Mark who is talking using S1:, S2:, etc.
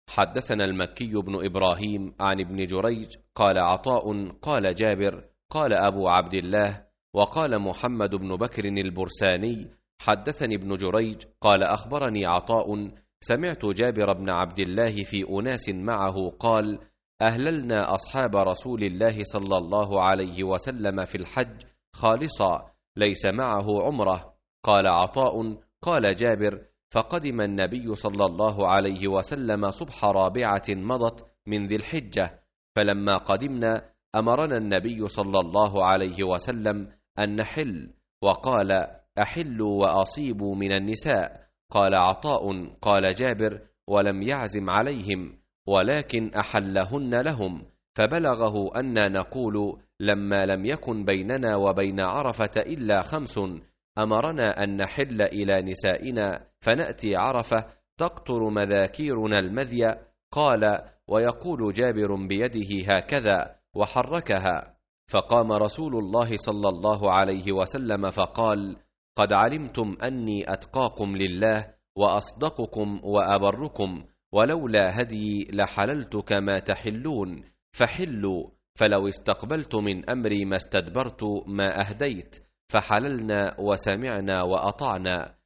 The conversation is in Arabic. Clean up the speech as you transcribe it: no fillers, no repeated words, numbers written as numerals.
S1: حدثنا المكي بن إبراهيم عن ابن جريج قال عطاء قال جابر قال أبو عبد الله وقال محمد بن بكر البرساني حدثني ابن جريج قال أخبرني عطاء سمعت جابر بن عبد الله في أناس معه قال أهللنا أصحاب رسول الله صلى الله عليه وسلم في الحج خالصا ليس معه عمره. قال عطاء قال جابر فقدم النبي صلى الله عليه وسلم صبح رابعة مضت من ذي الحجة، فلما قدمنا أمرنا النبي صلى الله عليه وسلم أن نحل، وقال أحلوا وأصيبوا من النساء. قال عطاء قال جابر ولم يعزم عليهم ولكن أحلهن لهم، فبلغه أن نقول لما لم يكن بيننا وبين عرفة إلا 5 أمرنا أن نحل إلى نسائنا فنأتي عرفة تقطر مذاكيرنا المذي. قال ويقول جابر بيده هكذا وحركها، فقام رسول الله صلى الله عليه وسلم فقال قد علمتم أني أتقاكم لله وأصدقكم وأبركم، ولولا هدي لحللت كما تحلون، فحلوا، فلو استقبلت من أمري ما استدبرت ما أهديت، فحللنا وسمعنا وأطعنا.